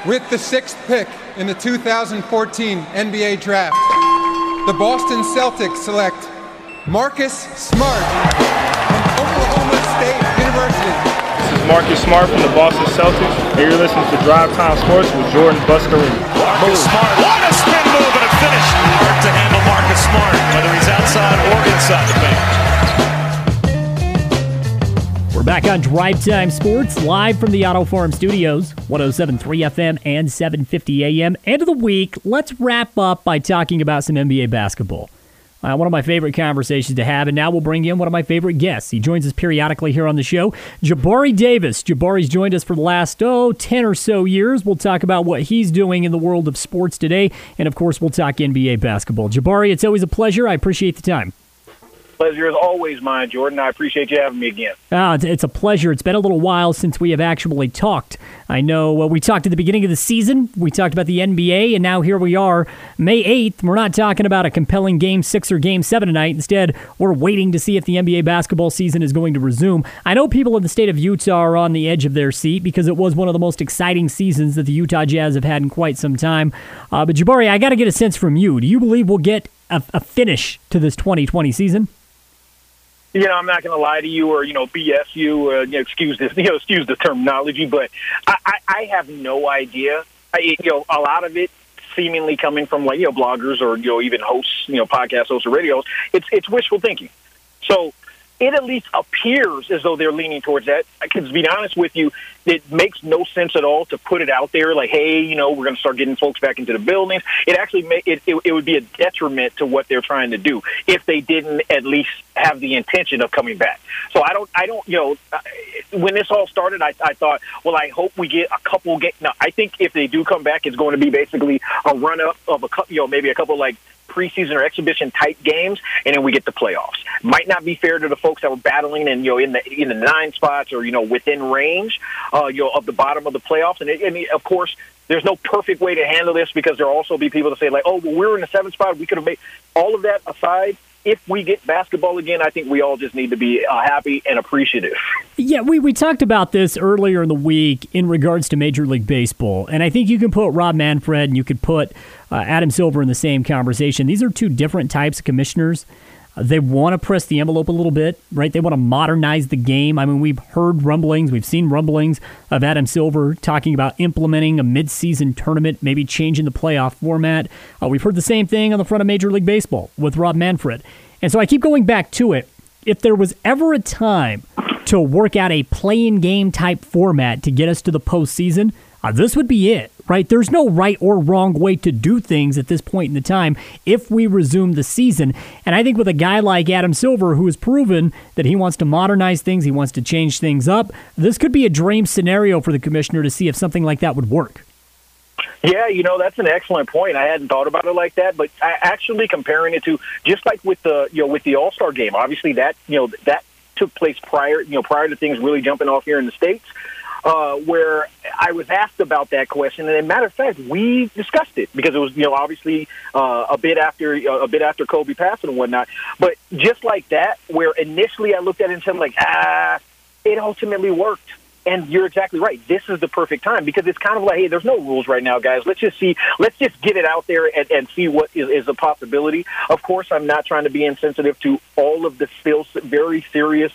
With the 6th pick in the 2014 NBA Draft, the Boston Celtics select Marcus Smart from Oklahoma State University. This is Marcus Smart from the Boston Celtics, and you're listening to Drive Time Sports with Jordan Buscarini. Marcus Smart, what a spin move and a finish. Hard to handle Marcus Smart, whether he's outside or inside the paint. We're back on Drive Time Sports, live from the Auto Farm Studios, 107.3 FM and 750 AM. End of the week, let's wrap up by talking about some NBA basketball. One of my favorite conversations to have, and now we'll bring in one of my favorite guests. He joins us periodically here on the show, Jabari Davis. Jabari's joined us for the last, 10 or so years. We'll talk about what he's doing in the world of sports today, and of course, we'll talk NBA basketball. Jabari, it's always a pleasure. I appreciate the time. Pleasure is always mine, Jordan. I appreciate you having me again. It's a pleasure. It's been a little while since we have actually talked. I know we talked at the beginning of the season. We talked about the NBA, and now here we are, May 8th. We're not talking about a compelling Game 6 or Game 7 tonight. Instead, we're waiting to see if the NBA basketball season is going to resume. I know people in the state of Utah are on the edge of their seat because it was one of the most exciting seasons that the Utah Jazz have had in quite some time. But Jabari, I got to get a sense from you. Do you believe we'll get a finish to this 2020 season? I'm not going to lie to you or, BS you, excuse the terminology, but I have no idea. A lot of it seemingly coming from bloggers or, even hosts, podcast hosts or radios. It's wishful thinking. So it at least appears as though they're leaning towards that. Because to be honest with you, it makes no sense at all to put it out there like, hey, we're going to start getting folks back into the buildings. It actually it would be a detriment to what they're trying to do if they didn't at least have the intention of coming back. So I don't, when this all started, I thought, well, I hope we get a couple games. No, I think if they do come back, it's going to be basically a run-up of maybe a couple preseason or exhibition type games, and then we get the playoffs. Might not be fair to the folks that were battling in the 9 spots or within range of the bottom of the playoffs. And of course, there's no perfect way to handle this because there'll also be people that say like, oh, well, we're in the 7th spot. We could have made all of that aside. If we get basketball again, I think we all just need to be happy and appreciative. Yeah, we talked about this earlier in the week in regards to Major League Baseball, and I think you can put Rob Manfred and you could put Adam Silver in the same conversation. These are two different types of commissioners. They want to press the envelope a little bit, right? They want to modernize the game. I mean, we've heard rumblings, we've seen rumblings of Adam Silver talking about implementing a mid-season tournament, maybe changing the playoff format. We've heard the same thing on the front of Major League Baseball with Rob Manfred. And so I keep going back to it. If there was ever a time to work out a play-in game type format to get us to the postseason, this would be it, right? There's no right or wrong way to do things at this point in the time if we resume the season. And I think with a guy like Adam Silver, who has proven that he wants to modernize things, he wants to change things up, this could be a dream scenario for the commissioner to see if something like that would work. Yeah, that's an excellent point. I hadn't thought about it like that, but actually comparing it to just like with the All-Star game, obviously that took place prior to things really jumping off here in the States. Where I was asked about that question, and as a matter of fact, we discussed it because it was, obviously a bit after Kobe passed and whatnot. But just like that, where initially I looked at it and said, like, it ultimately worked. And you're exactly right. This is the perfect time because it's kind of like, hey, there's no rules right now, guys. Let's just get it out there and see what is a possibility. Of course, I'm not trying to be insensitive to all of the still very serious,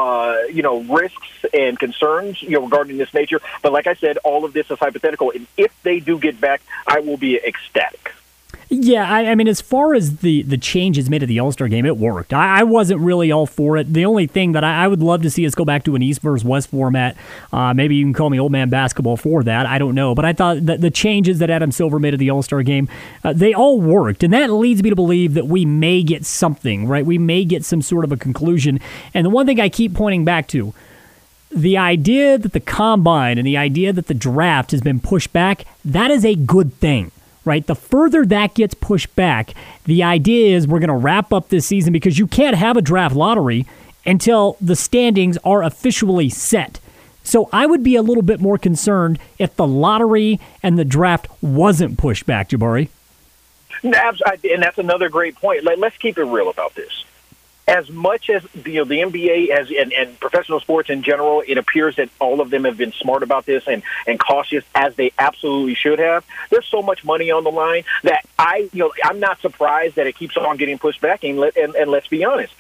risks and concerns, regarding this nature. But like I said, all of this is hypothetical. And if they do get back, I will be ecstatic. Yeah, I mean, as far as the changes made at the All-Star game, it worked. I wasn't really all for it. The only thing that I would love to see is go back to an East versus West format. Maybe you can call me old man basketball for that. I don't know. But I thought that the changes that Adam Silver made at the All-Star game, they all worked. And that leads me to believe that we may get something, right? We may get some sort of a conclusion. And the one thing I keep pointing back to, the idea that the combine and the idea that the draft has been pushed back, that is a good thing. Right? The further that gets pushed back, the idea is we're going to wrap up this season because you can't have a draft lottery until the standings are officially set. So I would be a little bit more concerned if the lottery and the draft wasn't pushed back, Jabari. And that's another great point. Let's keep it real about this. as much as the NBA and professional sports in general, it appears that all of them have been smart about this and cautious, as they absolutely should have. There's so much money on the line that I'm not surprised that it keeps on getting pushed back. And let's be honest,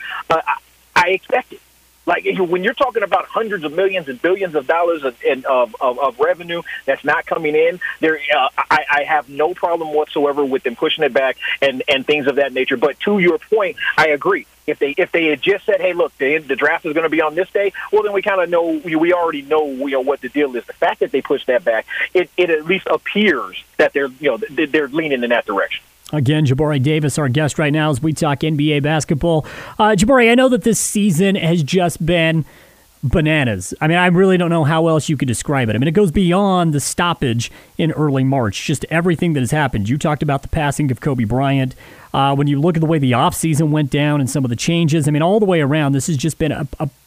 I expect it. Like, when you're talking about hundreds of millions and billions of dollars of revenue that's not coming in, I have no problem whatsoever with them pushing it back and things of that nature. But to your point, I agree. If they had just said, "Hey, look, the draft is going to be on this day," well, then we kind of know. We already know what the deal is. The fact that they pushed that back, it at least appears that they're leaning in that direction. Again, Jabari Davis, our guest right now as we talk NBA basketball. Jabari, I know that this season has just been bananas. I mean, I really don't know how else you could describe it. I mean, it goes beyond the stoppage in early March, just everything that has happened. You talked about the passing of Kobe Bryant. When you look at the way the offseason went down and some of the changes, I mean, all the way around, this has just been a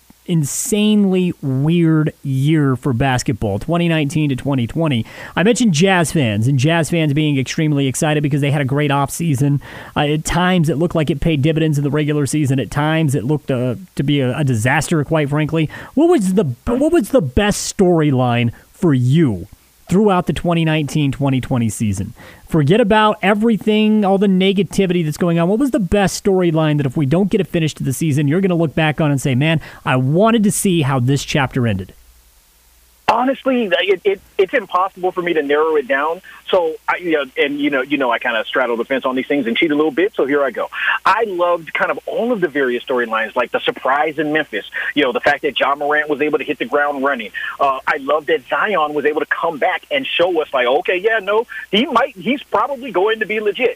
insanely weird year for basketball, 2019 to 2020. I mentioned Jazz fans, and Jazz fans being extremely excited because they had a great offseason. At times, it looked like it paid dividends in the regular season. At times, it looked to be a disaster, quite frankly. What was the best storyline for you throughout the 2019-2020 season? Forget about everything, all the negativity that's going on. What was the best storyline that if we don't get it finished to the season, you're going to look back on and say, man, I wanted to see how this chapter ended? Honestly, it's impossible for me to narrow it down. So, I kind of straddle the fence on these things and cheat a little bit. So here I go. I loved kind of all of the various storylines, like the surprise in Memphis. The fact that Ja Morant was able to hit the ground running. I loved that Zion was able to come back and show us, like, okay, yeah, no, he's probably going to be legit.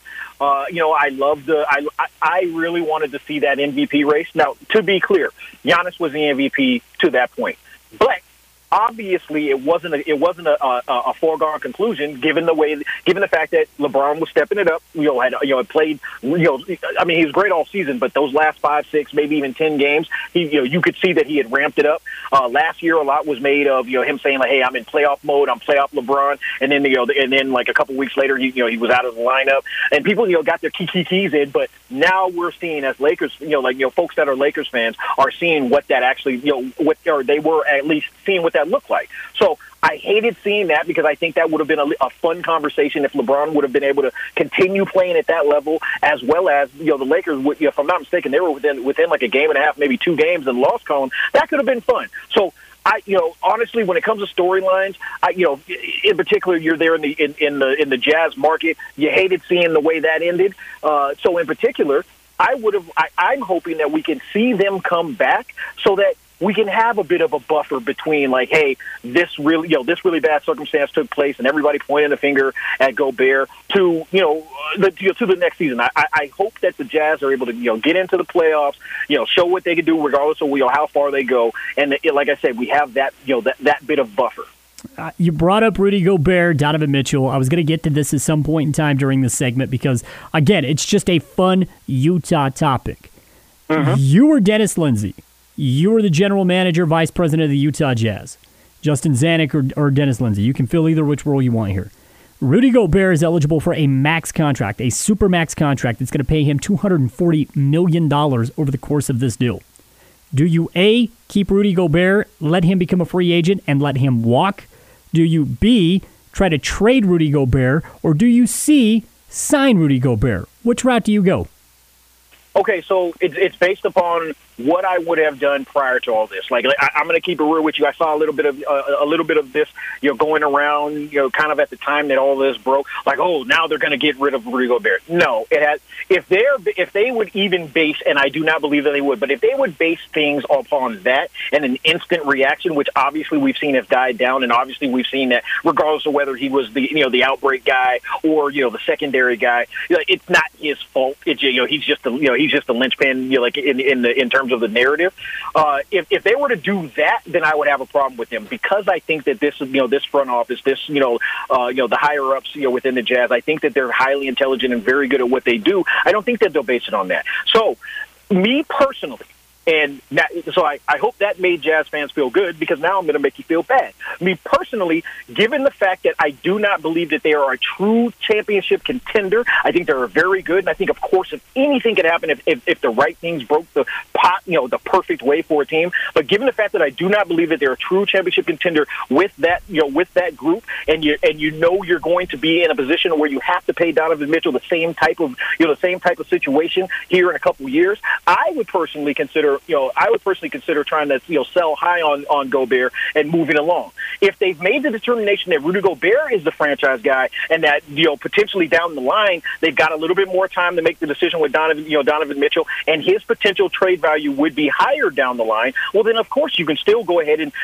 I loved I really wanted to see that MVP race. Now, to be clear, Giannis was the MVP to that point, but obviously, it wasn't a foregone conclusion, given the fact that LeBron was stepping it up. Had played. I mean, he was great all season, but those last 5, 6, maybe even 10 games, you could see that he had ramped it up. Last year, a lot was made of him saying, like, "Hey, I'm in playoff mode. I'm playoff LeBron," and then like a couple weeks later, he was out of the lineup, and people got their keys in. But now we're seeing, as Lakers, folks that are Lakers fans are seeing what that actually, they were at least seeing what that looked like. So I hated seeing that, because I think that would have been a fun conversation if LeBron would have been able to continue playing at that level, as well as the Lakers. If I'm not mistaken, they were within like a game and a half, maybe 2 games, and lost column. That could have been fun. So honestly, when it comes to storylines, in particular, you're there in the Jazz market. You hated seeing the way that ended. So in particular, I'm hoping that we can see them come back so that we can have a bit of a buffer between, like, hey, this really bad circumstance took place, and everybody pointing the finger at Gobert to the next season. I hope that the Jazz are able to get into the playoffs, show what they can do regardless of how far they go, and like I said, we have that that bit of buffer. You brought up Rudy Gobert, Donovan Mitchell. I was going to get to this at some point in time during this segment because, again, it's just a fun Utah topic. Mm-hmm. You were Dennis Lindsey. You were the general manager, vice president of the Utah Jazz. Justin Zanuck or Dennis Lindsey. You can fill either which role you want here. Rudy Gobert is eligible for a max contract, a super max contract that's going to pay him $240 million over the course of this deal. Do you, A, keep Rudy Gobert, let him become a free agent, and let him walk? Do you, B, try to trade Rudy Gobert? Or do you, C, sign Rudy Gobert? Which route do you go? Okay, so it's based upon what I would have done prior to all this. Like I'm going to keep it real with you. I saw a little bit of this, going around, kind of at the time that all this broke. Like, oh, now they're going to get rid of Rudy Gobert. No, it has. If they would even base, and I do not believe that they would, but if they would base things upon that and an instant reaction, which obviously we've seen has died down, and obviously we've seen that regardless of whether he was the outbreak guy or the secondary guy, it's not his fault. It's he's just the linchpin, in terms of the narrative. If they were to do that, then I would have a problem with them, because I think that this front office, the higher ups, within the Jazz, I think that they're highly intelligent and very good at what they do. I don't think that they'll base it on that. So, me personally, And so I hope that made Jazz fans feel good, because now I'm going to make you feel bad. Me personally, given the fact that I do not believe that they are a true championship contender, I think they're very good. And I think, of course, if anything could happen, if the right things broke the pot, the perfect way for a team. But given the fact that I do not believe that they're a true championship contender with that, with that group, and you're going to be in a position where you have to pay Donovan Mitchell the same type of situation here in a couple years, I would personally consider trying to sell high on Gobert and moving along. If they've made the determination that Rudy Gobert is the franchise guy, and that potentially down the line they've got a little bit more time to make the decision with Donovan Mitchell, and his potential trade value would be higher down the line, well then of course you can still go ahead and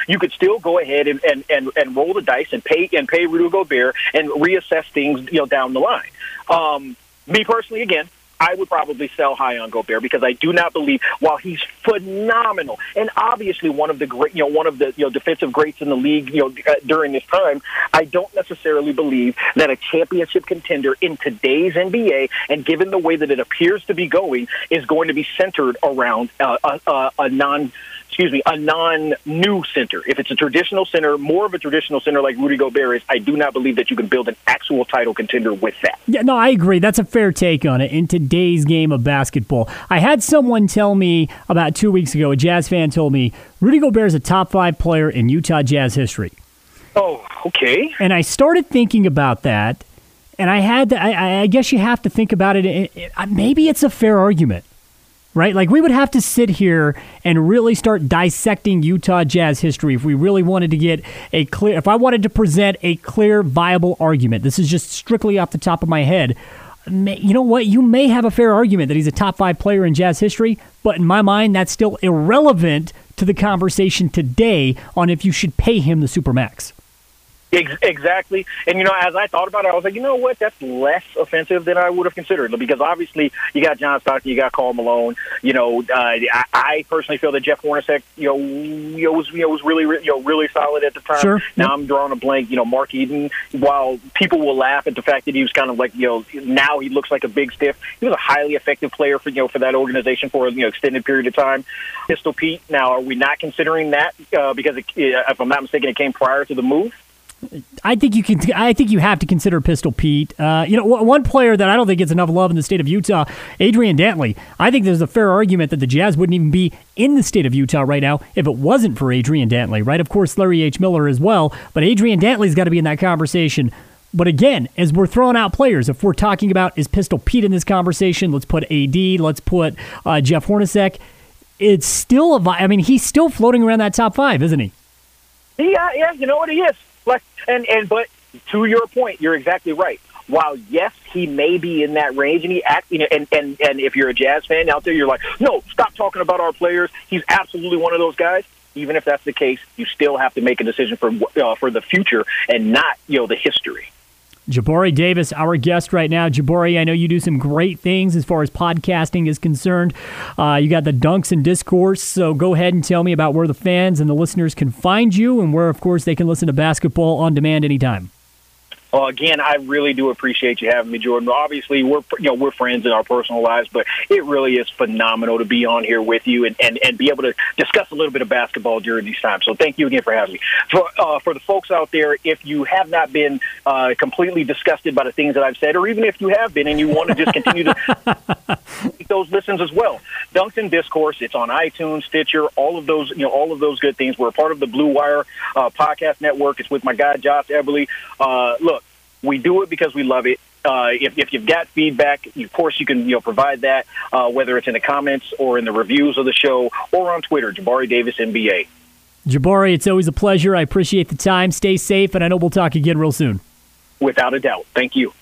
roll the dice and pay Rudy Gobert and reassess things down the line. Me personally, again, I would probably sell high on Gobert, because I do not believe, while he's phenomenal and obviously one of the great, defensive greats in the league, during this time, I don't necessarily believe that a championship contender in today's NBA, and given the way that it appears to be going, is going to be centered around a non-new center. If it's a traditional center, more of a traditional center like Rudy Gobert is, I do not believe that you can build an actual title contender with that. Yeah, no, I agree. That's a fair take on it in today's game of basketball. I had someone tell me about 2 weeks ago, a Jazz fan told me, Rudy Gobert is a top 5 player in Utah Jazz history. Oh, okay. And I started thinking about that, and I guess you have to think about it. Maybe it's a fair argument. Right? Like, we would have to sit here and really start dissecting Utah Jazz history if we really wanted to get if I wanted to present a clear, viable argument. This is just strictly off the top of my head. You know what? You may have a fair argument that he's a top 5 player in Jazz history, but in my mind, that's still irrelevant to the conversation today on if you should pay him the Supermax. Exactly. And, as I thought about it, I was like, you know what? That's less offensive than I would have considered, because obviously you got John Stockton, you got Karl Malone. I personally feel that Jeff Hornacek, was really solid at the time. Sure. Now I'm drawing a blank. Mark Eden, while people will laugh at the fact that he was kind of like, now he looks like a big stiff, he was a highly effective player for that organization for an extended period of time. Pistol Pete, now are we not considering that because if I'm not mistaken, it came prior to the move? I think you have to consider Pistol Pete. One player that I don't think gets enough love in the state of Utah, Adrian Dantley. I think there's a fair argument that the Jazz wouldn't even be in the state of Utah right now if it wasn't for Adrian Dantley, right? Of course, Larry H. Miller as well, but Adrian Dantley's got to be in that conversation. But again, as we're throwing out players, if we're talking about, is Pistol Pete in this conversation, let's put AD, let's put Jeff Hornacek. It's still he's still floating around that top 5, isn't he? Yeah, you know what, he is. But to your point, you're exactly right. While yes, he may be in that range, and and if you're a Jazz fan out there, you're like, no, stop talking about our players. He's absolutely one of those guys. Even if that's the case, you still have to make a decision for the future and not the history. Jabari Davis, our guest right now. Jabari, I know you do some great things as far as podcasting is concerned. You got the Dunks and Discourse, so go ahead and tell me about where the fans and the listeners can find you and where, of course, they can listen to basketball on demand anytime. Well, again, I really do appreciate you having me, Jordan. Obviously, we're friends in our personal lives, but it really is phenomenal to be on here with you and be able to discuss a little bit of basketball during these times. So thank you again for having me. For the folks out there, if you have not been completely disgusted by the things that I've said, or even if you have been and you want to just continue to make those listens as well, Dunks and Discourse, it's on iTunes, Stitcher, all of those good things. We're a part of the Blue Wire podcast network. It's with my guy Josh Eberly. Look, we do it because we love it. If you've got feedback, of course you can provide that, whether it's in the comments or in the reviews of the show or on Twitter, Jabari Davis NBA. Jabari, it's always a pleasure. I appreciate the time. Stay safe, and I know we'll talk again real soon. Without a doubt. Thank you.